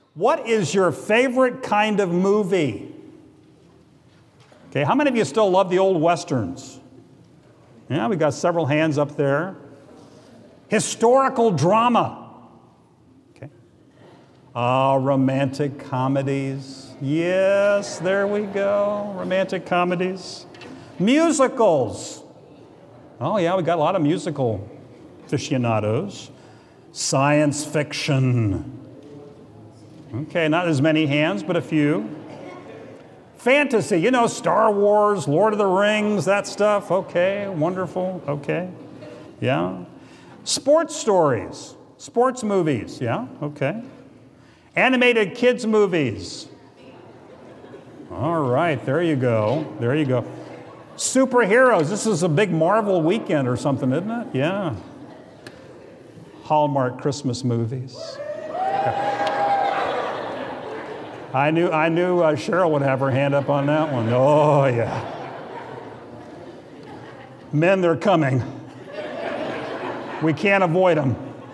What is your favorite kind of movie? Okay, how many of you still love the old Westerns? Yeah, we got several hands up there. Historical drama. Okay. Romantic comedies. Yes, there we go. Romantic comedies. Musicals. Oh yeah, we got a lot of musical aficionados. Science fiction. Okay, not as many hands, but a few. Fantasy, Star Wars, Lord of the Rings, that stuff. Okay, wonderful. Okay, yeah. Sports stories, sports movies. Yeah, okay. Animated kids movies. All right, there you go. There you go. Superheroes. This is a big Marvel weekend or something, isn't it? Yeah. Hallmark Christmas movies. I knew Cheryl would have her hand up on that one. Oh, yeah. Men, they're coming. We can't avoid them.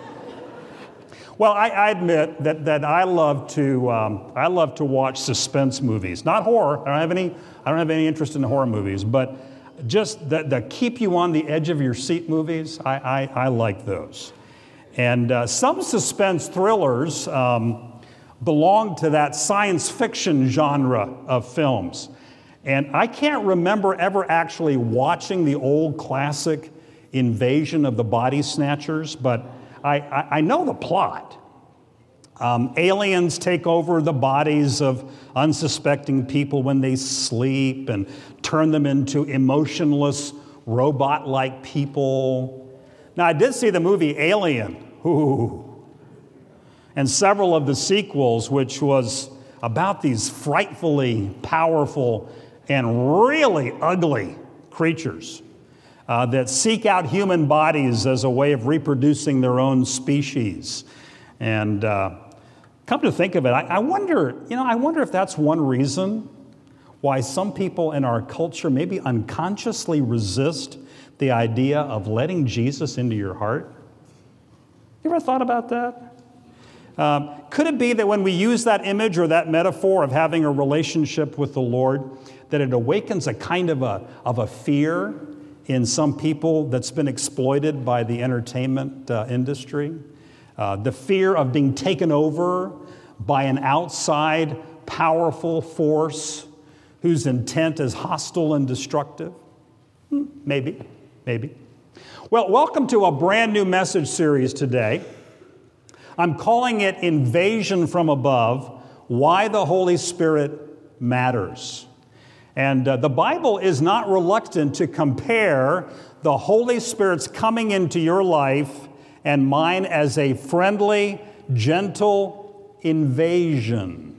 Well, I admit that I love to watch suspense movies, not horror. I don't have any interest in horror movies, but just the keep you on the edge of your seat movies. I like those, and some suspense thrillers belong to that science fiction genre of films. And I can't remember ever actually watching the old classic Invasion of the Body Snatchers, but I know the plot. Aliens take over the bodies of unsuspecting people when they sleep and turn them into emotionless, robot-like people. Now, I did see the movie Alien. Ooh. And several of the sequels, which was about these frightfully powerful and really ugly creatures that seek out human bodies as a way of reproducing their own species. And come to think of it, I wonder if that's one reason why some people in our culture maybe unconsciously resist the idea of letting Jesus into your heart. You ever thought about that? Could it be that when we use that image or that metaphor of having a relationship with the Lord, that it awakens a kind of a fear in some people that's been exploited by the entertainment industry? The fear of being taken over by an outside powerful force whose intent is hostile and destructive? Maybe. Well, welcome to a brand new message series today. I'm calling it Invasion from Above, Why the Holy Spirit Matters. And the Bible is not reluctant to compare the Holy Spirit's coming into your life and mine as a friendly, gentle invasion.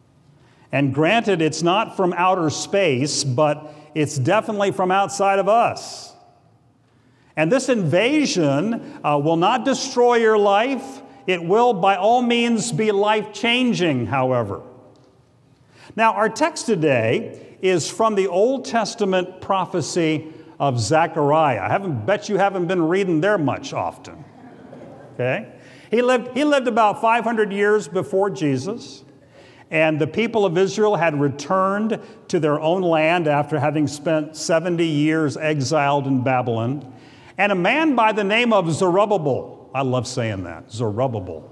And granted, it's not from outer space, but it's definitely from outside of us. And this invasion will not destroy your life. It will, by all means, be life-changing, however. Now, our text today is from the Old Testament prophecy of Zechariah. I bet you haven't been reading there much often. Okay? He lived about 500 years before Jesus, and the people of Israel had returned to their own land after having spent 70 years exiled in Babylon. And a man by the name of Zerubbabel, I love saying that, Zerubbabel.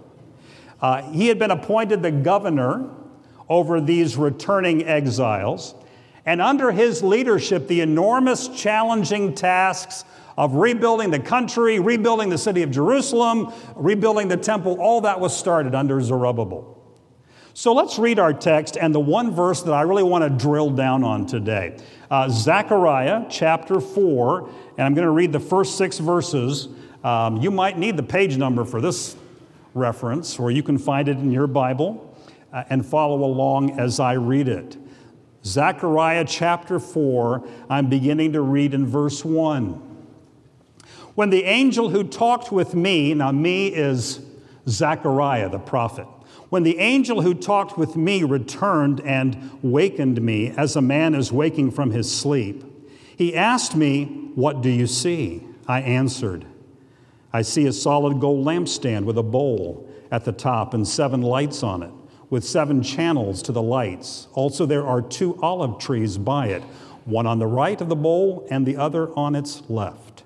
He had been appointed the governor over these returning exiles. And under his leadership, the enormous challenging tasks of rebuilding the country, rebuilding the city of Jerusalem, rebuilding the temple, all that was started under Zerubbabel. So let's read our text and the one verse that I really want to drill down on today. Zechariah chapter 4, and I'm going to read the first 6 verses. You might need the page number for this reference, or you can find it in your Bible and follow along as I read it. Zechariah chapter 4, I'm beginning to read in verse 1. When the angel who talked with me, now me is Zechariah the prophet. When the angel who talked with me returned and wakened me as a man is waking from his sleep, he asked me, "What do you see?" I answered, "I see a solid gold lampstand with a bowl at the top and 7 lights on it, with 7 channels to the lights. Also there are 2 olive trees by it, one on the right of the bowl and the other on its left.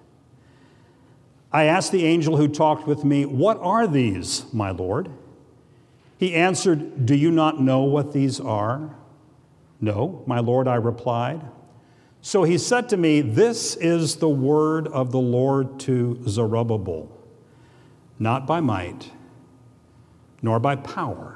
I asked the angel who talked with me, "What are these, my Lord?" He answered, "Do you not know what these are?" "No, my Lord," I replied. So he said to me, "This is the word of the Lord to Zerubbabel, not by might, nor by power,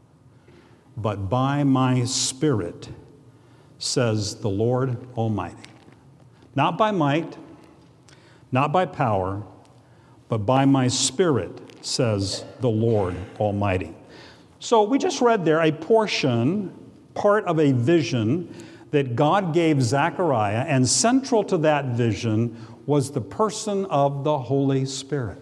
but by my Spirit, says the Lord Almighty." Not by might, not by power, but by my Spirit, says the Lord Almighty. So we just read there a portion, part of a vision that God gave Zechariah, and central to that vision was the person of the Holy Spirit.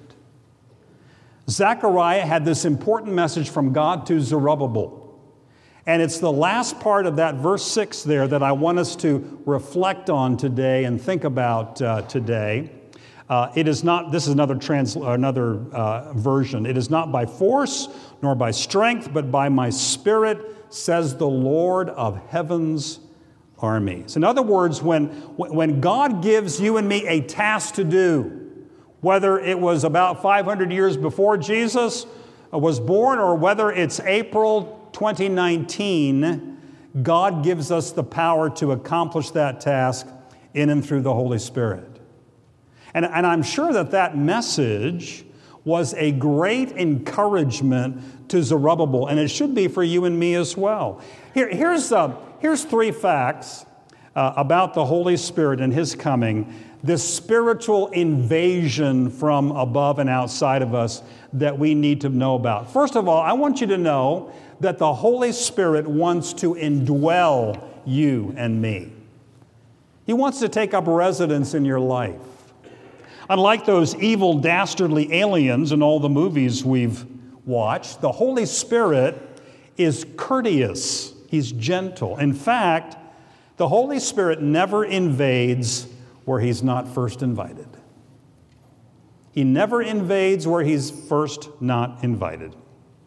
Zechariah had this important message from God to Zerubbabel. And it's the last part of that verse 6 there that I want us to reflect on today and think about today. It is not, this is another version. It is not by force nor by strength, but by my Spirit, says the Lord of heaven's armies. In other words, when God gives you and me a task to do, whether it was about 500 years before Jesus was born or whether it's April 2019, God gives us the power to accomplish that task in and through the Holy Spirit. And I'm sure that message was a great encouragement to Zerubbabel, and it should be for you and me as well. Here's 3 facts about the Holy Spirit and His coming, this spiritual invasion from above and outside of us that we need to know about. First of all, I want you to know that the Holy Spirit wants to indwell you and me. He wants to take up residence in your life. Unlike those evil, dastardly aliens in all the movies we've watched, the Holy Spirit is courteous. He's gentle. In fact, the Holy Spirit never invades where He's not first invited. He never invades where He's first not invited.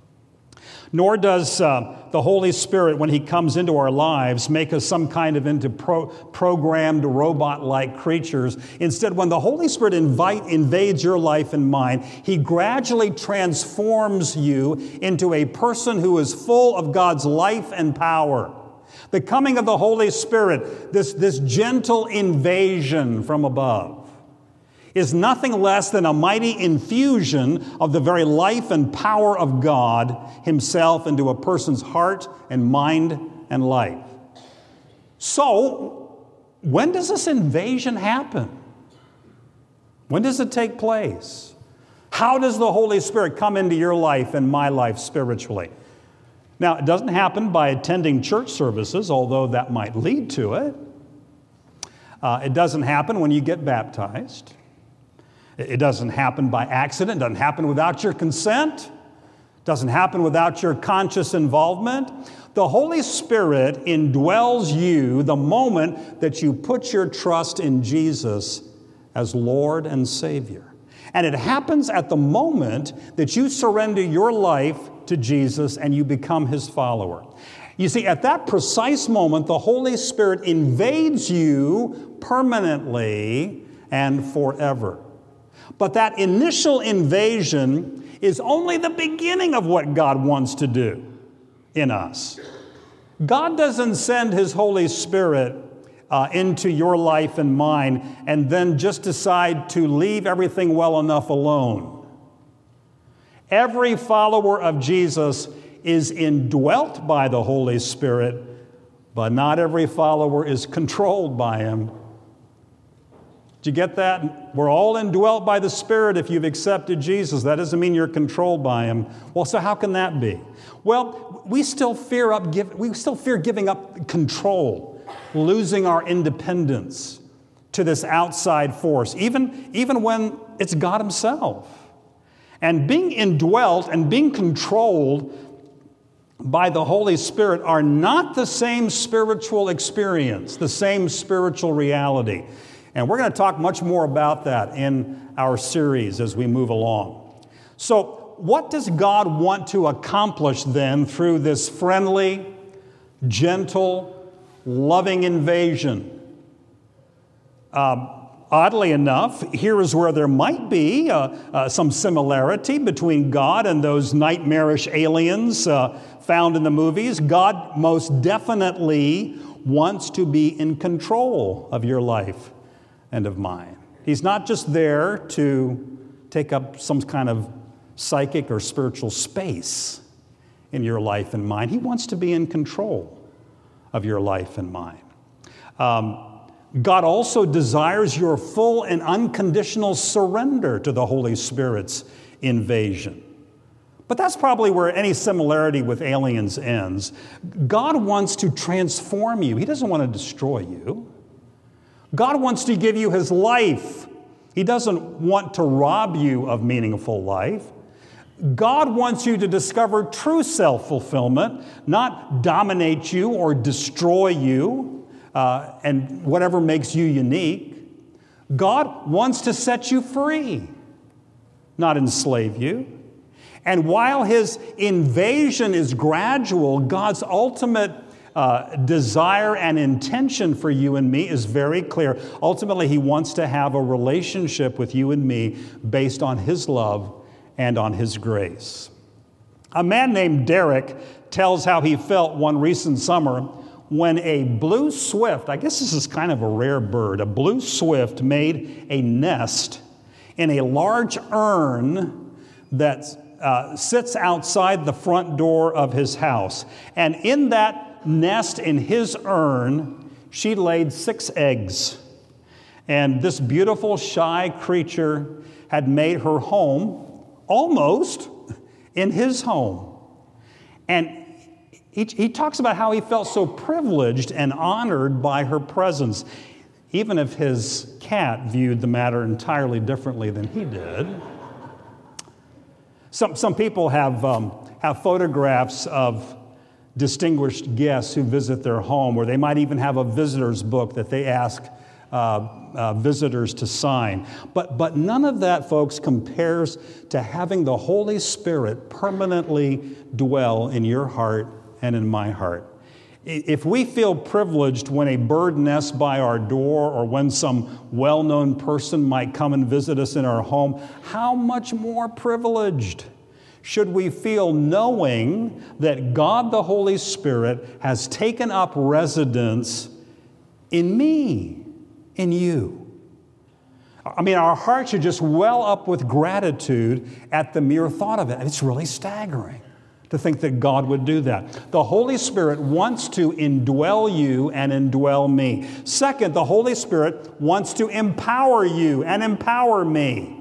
Nor does the Holy Spirit, when He comes into our lives, make us some kind of into programmed robot-like creatures. Instead, when the Holy Spirit invades your life and mine, He gradually transforms you into a person who is full of God's life and power. The coming of the Holy Spirit, this gentle invasion from above, is nothing less than a mighty infusion of the very life and power of God Himself into a person's heart and mind and life. So, when does this invasion happen? When does it take place? How does the Holy Spirit come into your life and my life spiritually? Now, it doesn't happen by attending church services, although that might lead to it. It doesn't happen when you get baptized. It doesn't happen by accident. It doesn't happen without your consent. It doesn't happen without your conscious involvement. The Holy Spirit indwells you the moment that you put your trust in Jesus as Lord and Savior. And it happens at the moment that you surrender your life to Jesus and you become His follower. You see, at that precise moment, the Holy Spirit invades you permanently and forever. But that initial invasion is only the beginning of what God wants to do in us. God doesn't send His Holy Spirit into your life and mine and then just decide to leave everything well enough alone. Every follower of Jesus is indwelt by the Holy Spirit, but not every follower is controlled by Him. Did you get that? We're all indwelt by the Spirit if you've accepted Jesus. That doesn't mean you're controlled by Him. Well, so how can that be? Well, we still fear giving up control, losing our independence to this outside force, even when it's God Himself. And being indwelt and being controlled by the Holy Spirit are not the same spiritual experience, the same spiritual reality. And we're going to talk much more about that in our series as we move along. So, what does God want to accomplish then through this friendly, gentle, loving invasion? Oddly enough, here is where there might be some similarity between God and those nightmarish aliens found in the movies. God most definitely wants to be in control of your life and of mine. He's not just there to take up some kind of psychic or spiritual space in your life and mine. He wants to be in control of your life and mine. God also desires your full and unconditional surrender to the Holy Spirit's invasion. But that's probably where any similarity with aliens ends. God wants to transform you. He doesn't want to destroy you. God wants to give you His life. He doesn't want to rob you of meaningful life. God wants you to discover true self-fulfillment, not dominate you or destroy you. And whatever makes you unique. God wants to set you free, not enslave you. And while His invasion is gradual, God's ultimate desire and intention for you and me is very clear. Ultimately, He wants to have a relationship with you and me based on His love and on His grace. A man named Derek tells how he felt one recent summer when a blue swift, I guess this is kind of a rare bird, a blue swift made a nest in a large urn that sits outside the front door of his house. And in that nest in his urn, she laid 6 eggs. And this beautiful, shy creature had made her home almost in his home. And he talks about how he felt so privileged and honored by her presence, even if his cat viewed the matter entirely differently than he did. Some people have photographs of distinguished guests who visit their home, or they might even have a visitor's book that they ask visitors to sign. But none of that, folks, compares to having the Holy Spirit permanently dwell in your heart and in my heart. If we feel privileged when a bird nests by our door or when some well-known person might come and visit us in our home, how much more privileged should we feel knowing that God the Holy Spirit has taken up residence in me, in you? I mean, our hearts should just well up with gratitude at the mere thought of it. It's really staggering to think that God would do that. The Holy Spirit wants to indwell you and indwell me. Second, the Holy Spirit wants to empower you and empower me.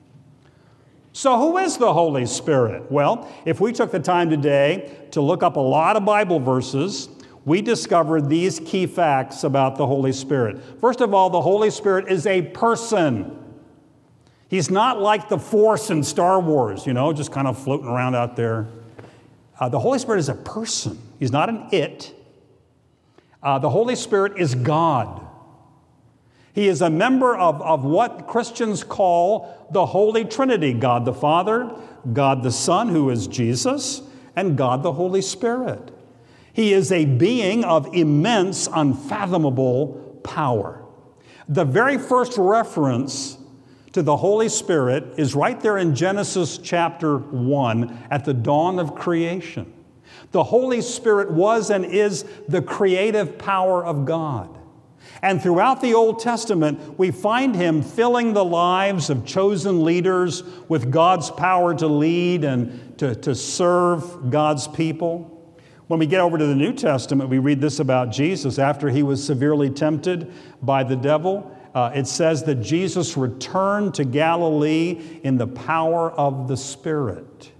So who is the Holy Spirit? Well, if we took the time today to look up a lot of Bible verses, we discovered these key facts about the Holy Spirit. First of all, the Holy Spirit is a person. He's not like the Force in Star Wars, just kind of floating around out there. The Holy Spirit is a person. He's not an it. The Holy Spirit is God. He is a member of what Christians call the Holy Trinity: God the Father, God the Son, who is Jesus, and God the Holy Spirit. He is a being of immense, unfathomable power. The very first reference to the Holy Spirit is right there in Genesis chapter 1 at the dawn of creation. The Holy Spirit was and is the creative power of God. And throughout the Old Testament, we find Him filling the lives of chosen leaders with God's power to lead and to serve God's people. When we get over to the New Testament, we read this about Jesus. After He was severely tempted by the devil, it says that Jesus returned to Galilee in the power of the Spirit.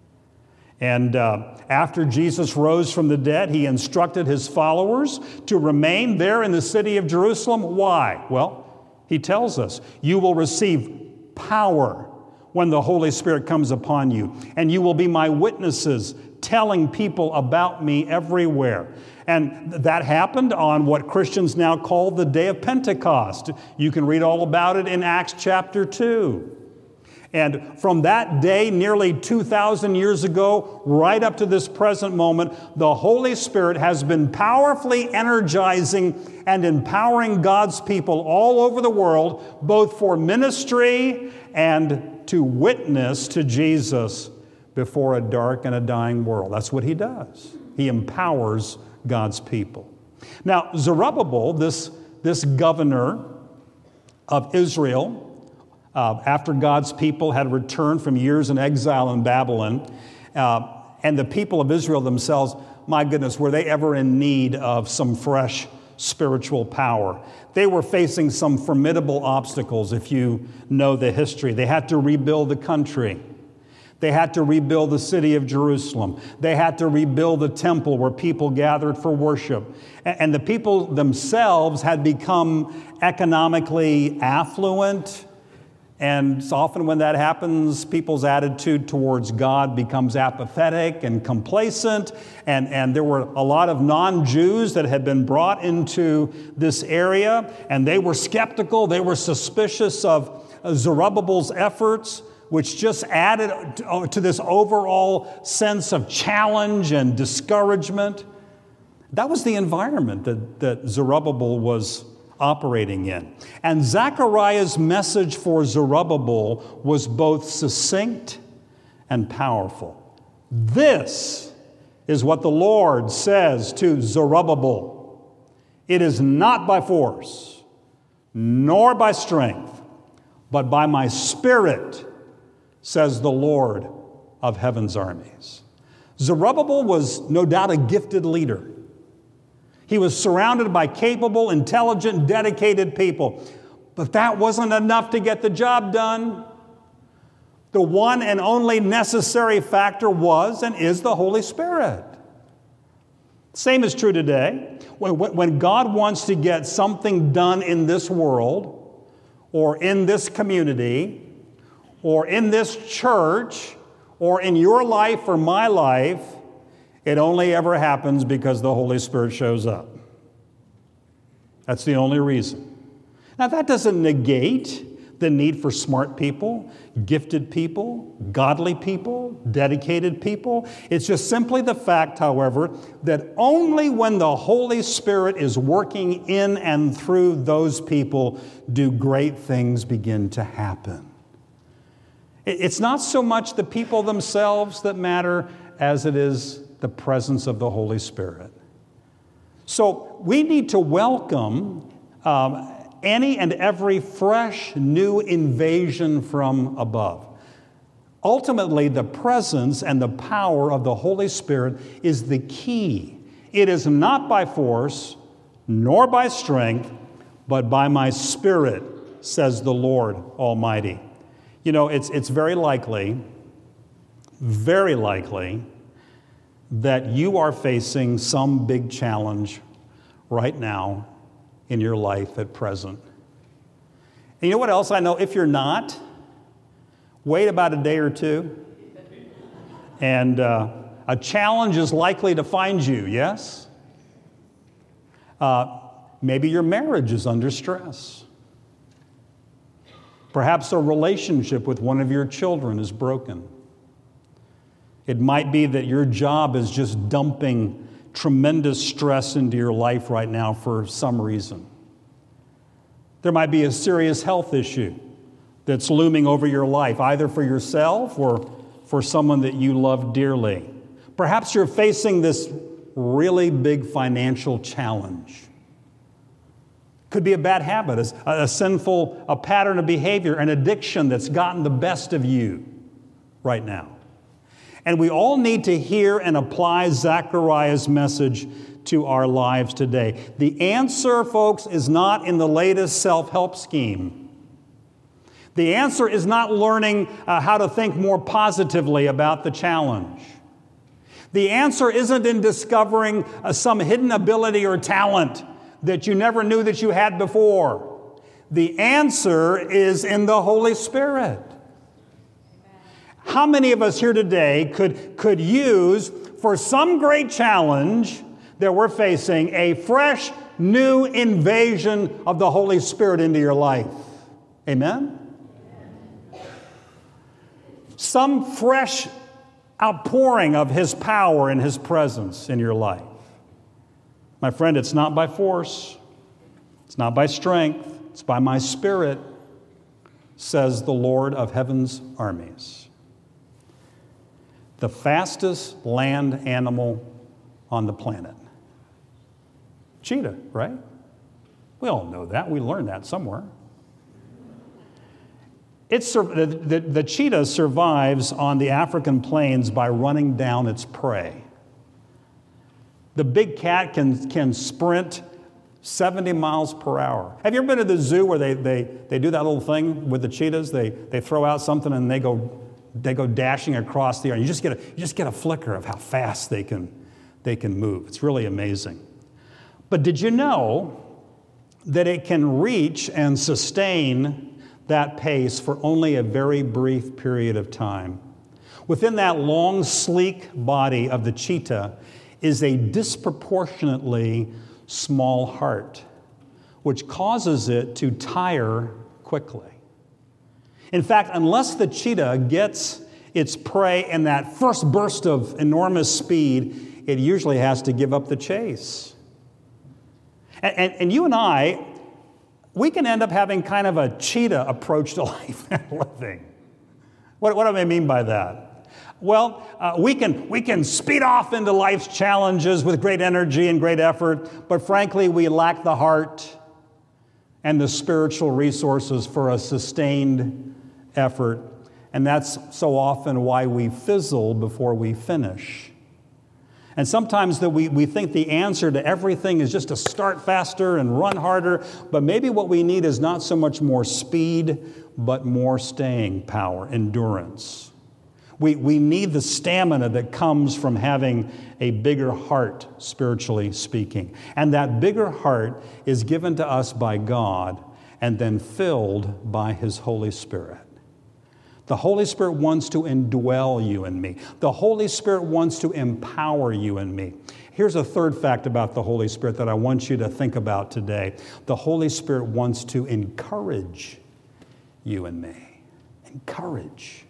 And after Jesus rose from the dead, He instructed His followers to remain there in the city of Jerusalem. Why? Well, He tells us, you will receive power when the Holy Spirit comes upon you, and you will be my witnesses, telling people about me everywhere. And that happened on what Christians now call the day of Pentecost. You can read all about it in Acts chapter 2. And from that day, nearly 2,000 years ago, right up to this present moment, the Holy Spirit has been powerfully energizing and empowering God's people all over the world, both for ministry and to witness to Jesus before a dark and a dying world. That's what he does. He empowers God's people. Now, Zerubbabel, this governor of Israel, after God's people had returned from years in exile in Babylon, and the people of Israel themselves, my goodness, were they ever in need of some fresh spiritual power? They were facing some formidable obstacles, if you know the history. They had to rebuild the country. They had to rebuild the city of Jerusalem. They had to rebuild the temple where people gathered for worship. And the people themselves had become economically affluent. And so often when that happens, people's attitude towards God becomes apathetic and complacent. And there were a lot of non-Jews that had been brought into this area, and they were skeptical. They were suspicious of Zerubbabel's efforts, which just added to this overall sense of challenge and discouragement. That was the environment that Zerubbabel was operating in. And Zechariah's message for Zerubbabel was both succinct and powerful. This is what the Lord says to Zerubbabel. It is not by force, nor by strength, but by my Spirit, says the Lord of heaven's armies. Zerubbabel was no doubt a gifted leader. He was surrounded by capable, intelligent, dedicated people. But that wasn't enough to get the job done. The one and only necessary factor was and is the Holy Spirit. Same is true today. When God wants to get something done in this world, or in this community, or in this church, or in your life or my life, it only ever happens because the Holy Spirit shows up. That's the only reason. Now, that doesn't negate the need for smart people, gifted people, godly people, dedicated people. It's just simply the fact, however, that only when the Holy Spirit is working in and through those people do great things begin to happen. It's not so much the people themselves that matter as it is the presence of the Holy Spirit. So we need to welcome any and every fresh new invasion from above. Ultimately, the presence and the power of the Holy Spirit is the key. It is not by force, nor by strength, but by my Spirit, says the Lord Almighty. You know, it's very likely that you are facing some big challenge right now in your life at present. And you know what else I know? If you're not, wait about a day or two, and a challenge is likely to find you, yes? Maybe your marriage is under stress. Perhaps a relationship with one of your children is broken. It might be that your job is just dumping tremendous stress into your life right now for some reason. There might be a serious health issue that's looming over your life, either for yourself or for someone that you love dearly. Perhaps you're facing this really big financial challenge. Could be a bad habit, a pattern of behavior, an addiction that's gotten the best of you right now. And we all need to hear and apply Zechariah's message to our lives today. The answer, folks, is not in the latest self-help scheme. The answer is not learning how to think more positively about the challenge. The answer isn't in discovering some hidden ability or talent that you never knew that you had before. The answer is in the Holy Spirit. How many of us here today could use, for some great challenge that we're facing, a fresh, new invasion of the Holy Spirit into your life? Amen? some fresh outpouring of His power and His presence in your life. My friend, it's not by force. It's not by strength. It's by my Spirit, says the Lord of heaven's armies. The fastest land animal on the planet. Cheetah, right? We all know that. We learned that somewhere. The cheetah survives on the African plains by running down its prey. The big cat can sprint 70 miles per hour. Have you ever been to the zoo where they do that little thing with the cheetahs? They throw out something and they go dashing across the air. You just get a flicker of how fast they can move. It's really amazing. But did you know that it can reach and sustain that pace for only a very brief period of time? Within that long, sleek body of the cheetah is a disproportionately small heart, which causes it to tire quickly. In fact, unless the cheetah gets its prey in that first burst of enormous speed, it usually has to give up the chase. And you and I, we can end up having kind of a cheetah approach to life and living. What do I mean by that? Well, we can speed off into life's challenges with great energy and great effort, but frankly, we lack the heart and the spiritual resources for a sustained effort, and that's so often why we fizzle before we finish. And sometimes we think the answer to everything is just to start faster and run harder, but maybe what we need is not so much more speed, but more staying power, endurance. We need the stamina that comes from having a bigger heart, spiritually speaking. And that bigger heart is given to us by God and then filled by His Holy Spirit. The Holy Spirit wants to indwell you and me. The Holy Spirit wants to empower you and me. Here's a third fact about the Holy Spirit that I want you to think about today. The Holy Spirit wants to encourage you and me. Encourage.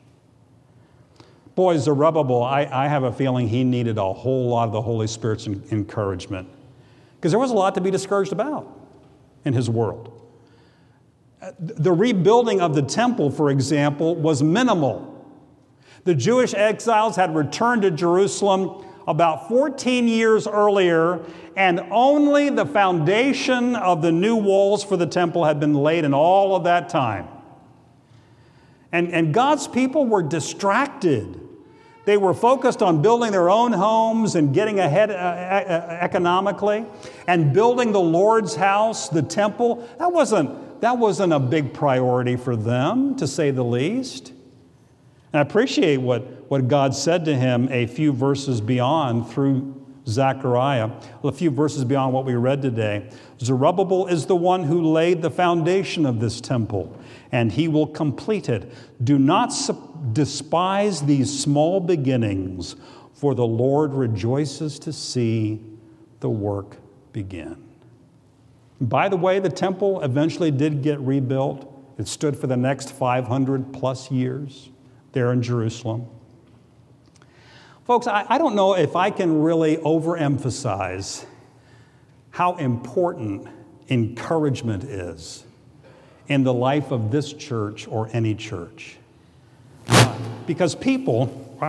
Boy, Zerubbabel, I have a feeling he needed a whole lot of the Holy Spirit's encouragement, because there was a lot to be discouraged about in his world. The rebuilding of the temple, for example, was minimal. The Jewish exiles had returned to Jerusalem about 14 years earlier, and only the foundation of the new walls for the temple had been laid in all of that time. And God's people were distracted. They were focused on building their own homes and getting ahead economically, and building the Lord's house, the temple. That wasn't a big priority for them, to say the least. And I appreciate what God said to him a few verses beyond through Zechariah, a few verses beyond what we read today. Zerubbabel is the one who laid the foundation of this temple, and he will complete it. Do not despise these small beginnings, for the Lord rejoices to see the work begin. By the way, the temple eventually did get rebuilt. It stood for the next 500 plus years there in Jerusalem. Folks, I don't know if I can really overemphasize how important encouragement is in the life of this church or any church. Because people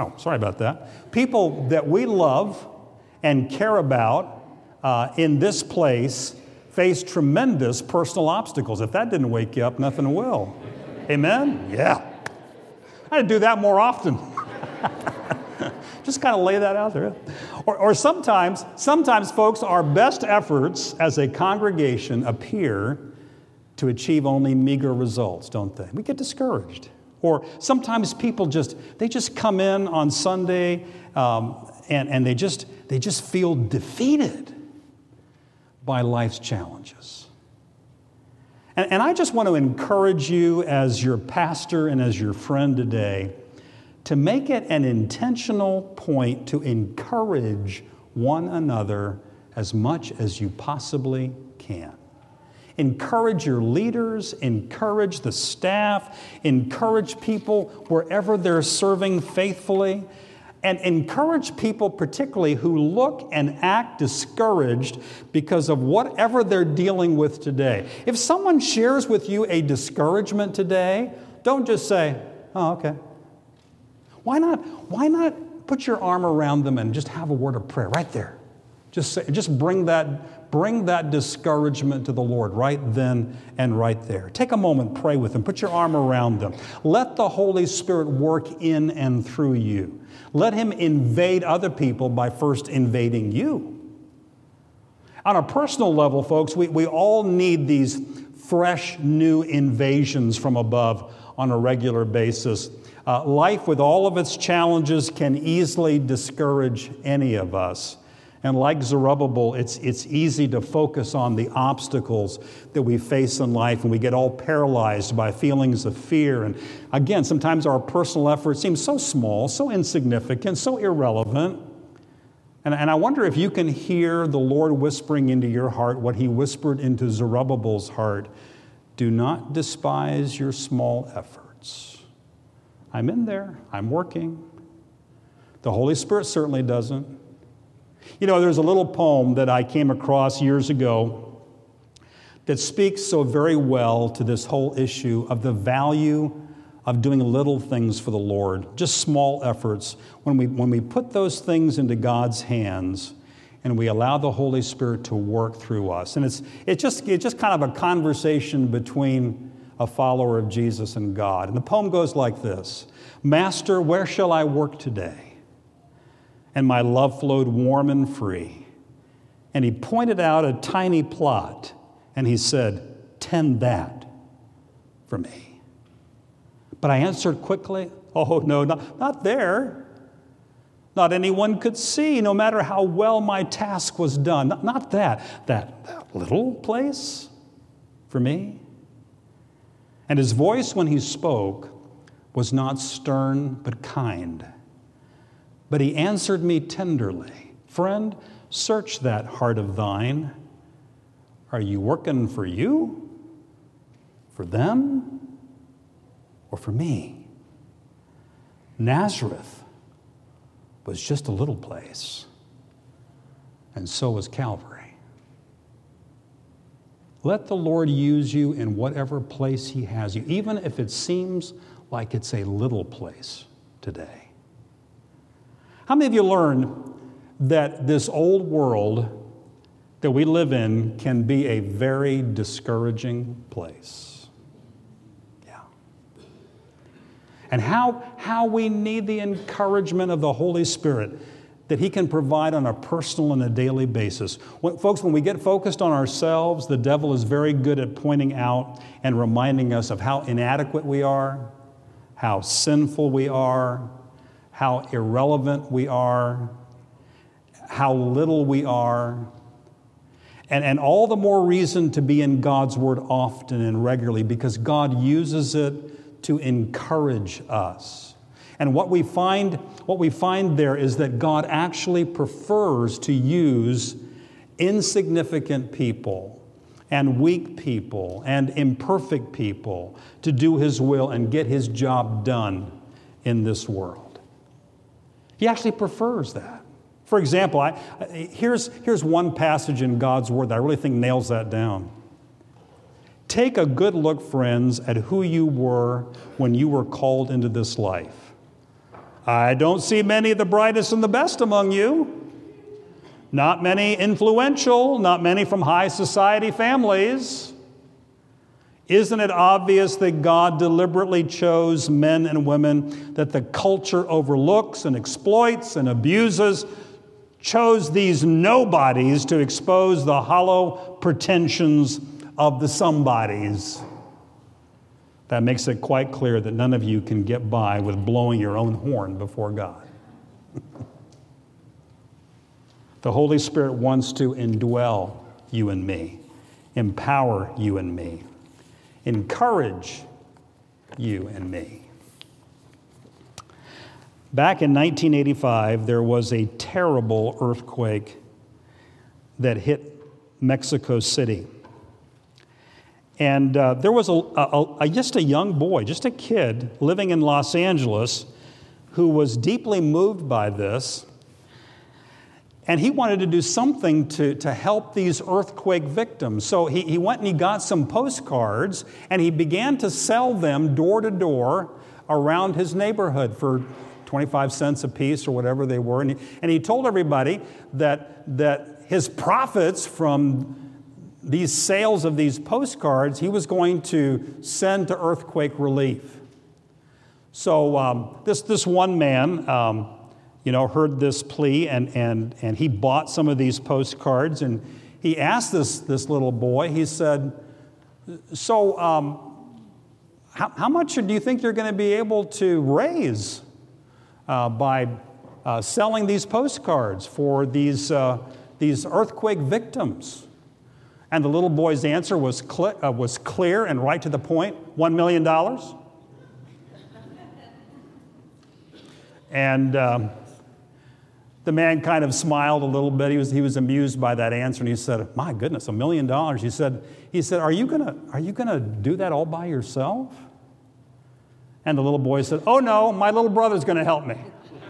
that we love and care about in this place face tremendous personal obstacles. If that didn't wake you up, nothing will. Amen? Yeah. I do that more often. Just kind of lay that out there. Or sometimes, folks, our best efforts as a congregation appear to achieve only meager results, don't they? We get discouraged. Or sometimes people just come in on Sunday and they just feel defeated by life's challenges. And I just want to encourage you as your pastor and as your friend today to make it an intentional point to encourage one another as much as you possibly can. Encourage your leaders, encourage the staff, encourage people wherever they're serving faithfully, and encourage people particularly who look and act discouraged because of whatever they're dealing with today. If someone shares with you a discouragement today, don't just say, "Oh, okay." Why not put your arm around them and just have a word of prayer right there? Just bring that discouragement to the Lord right then and right there. Take a moment, pray with them, put your arm around them. Let the Holy Spirit work in and through you. Let Him invade other people by first invading you. On a personal level, folks, we all need these fresh, new invasions from above on a regular basis. Life with all of its challenges can easily discourage any of us. And like Zerubbabel, it's easy to focus on the obstacles that we face in life, and we get all paralyzed by feelings of fear. And again, sometimes our personal efforts seem so small, so insignificant, so irrelevant. And I wonder if you can hear the Lord whispering into your heart what He whispered into Zerubbabel's heart. Do not despise your small efforts. I'm in there. I'm working. The Holy Spirit certainly doesn't. You know, there's a little poem that I came across years ago that speaks so very well to this whole issue of the value of doing little things for the Lord, just small efforts. When we put those things into God's hands and we allow the Holy Spirit to work through us. And it's just kind of a conversation between a follower of Jesus and God. And the poem goes like this: Master, where shall I work today? And my love flowed warm and free. And he pointed out a tiny plot, and he said, tend that for me. But I answered quickly, oh, no, not there. Not anyone could see, no matter how well my task was done. Not that little place for me. And his voice when he spoke was not stern but kind. But he answered me tenderly, friend, search that heart of thine. Are you working for you, for them, or for me? Nazareth was just a little place, and so was Calvary. Let the Lord use you in whatever place He has you, even if it seems like it's a little place today. How many of you learned that this old world that we live in can be a very discouraging place? Yeah. And how we need the encouragement of the Holy Spirit that He can provide on a personal and a daily basis. Folks, when we get focused on ourselves, the devil is very good at pointing out and reminding us of how inadequate we are, how sinful we are, how irrelevant we are, how little we are, and all the more reason to be in God's Word often and regularly, because God uses it to encourage us. And what we find there is that God actually prefers to use insignificant people and weak people and imperfect people to do His will and get His job done in this world. He actually prefers that. For example, here's one passage in God's Word that I really think nails that down. Take a good look, friends, at who you were when you were called into this life. I don't see many of the brightest and the best among you. Not many influential, not many from high society families. Isn't it obvious that God deliberately chose men and women that the culture overlooks and exploits and abuses, chose these nobodies to expose the hollow pretensions of the somebodies? That makes it quite clear that none of you can get by with blowing your own horn before God. The Holy Spirit wants to indwell you and me, empower you and me, encourage you and me. Back in 1985, there was a terrible earthquake that hit Mexico City. And there was just a young boy, just a kid living in Los Angeles who was deeply moved by this. And he wanted to do something to help these earthquake victims. So he went and he got some postcards, and he began to sell them door to door around his neighborhood for 25 cents a piece or whatever they were. And he told everybody that his profits from these sales of these postcards, he was going to send to earthquake relief. So this one man, heard this plea, and he bought some of these postcards, and he asked this little boy, he said, so how much do you think you're going to be able to raise by selling these postcards for these earthquake victims? And the little boy's answer was clear and right to the point, $1 million. And the man kind of smiled a little bit. He was amused by that answer, and he said, "My goodness, $1 million." He said, "Are you gonna do that all by yourself?" And the little boy said, "Oh no, my little brother's going to help me."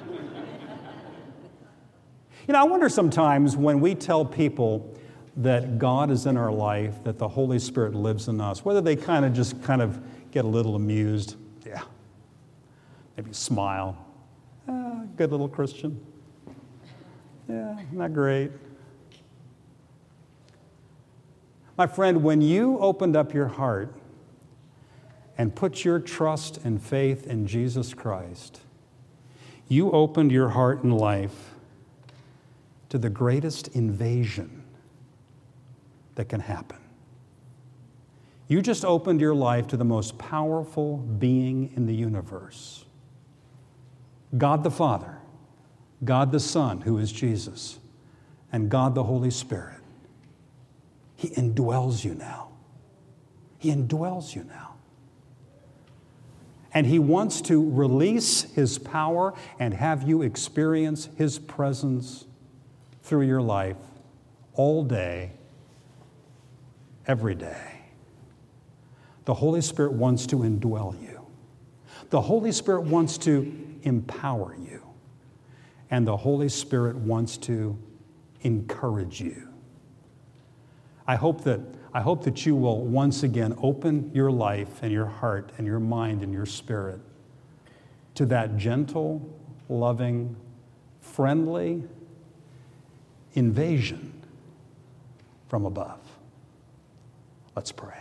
I wonder sometimes when we tell people that God is in our life, that the Holy Spirit lives in us, whether they kind of get a little amused, yeah, maybe smile, good little Christian. Yeah, not great. My friend, when you opened up your heart and put your trust and faith in Jesus Christ, you opened your heart and life to the greatest invasion that can happen. You just opened your life to the most powerful being in the universe. God the Father, God the Son, who is Jesus, and God the Holy Spirit. He indwells you now. He indwells you now. And He wants to release His power and have you experience His presence through your life all day, every day. The Holy Spirit wants to indwell you. The Holy Spirit wants to empower you. And the Holy Spirit wants to encourage you. I hope that you will once again open your life and your heart and your mind and your spirit to that gentle, loving, friendly invasion from above. Let's pray.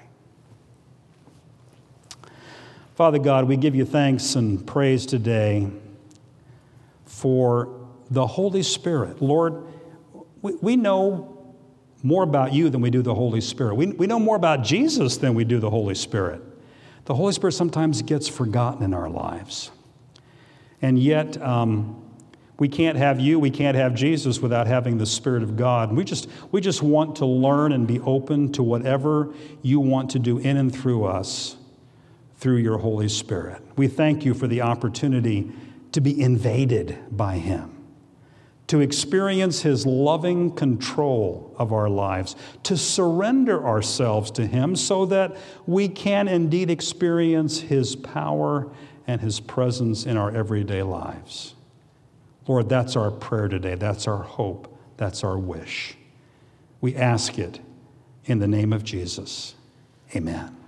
Father God, we give you thanks and praise today for the Holy Spirit. Lord, we know more about you than we do the Holy Spirit. We know more about Jesus than we do the Holy Spirit. The Holy Spirit sometimes gets forgotten in our lives. And yet, we can't have you, we can't have Jesus without having the Spirit of God. We just want to learn and be open to whatever you want to do in and through us through your Holy Spirit. We thank you for the opportunity to be invaded by Him, to experience His loving control of our lives, to surrender ourselves to Him so that we can indeed experience His power and His presence in our everyday lives. Lord, that's our prayer today. That's our hope. That's our wish. We ask it in the name of Jesus. Amen.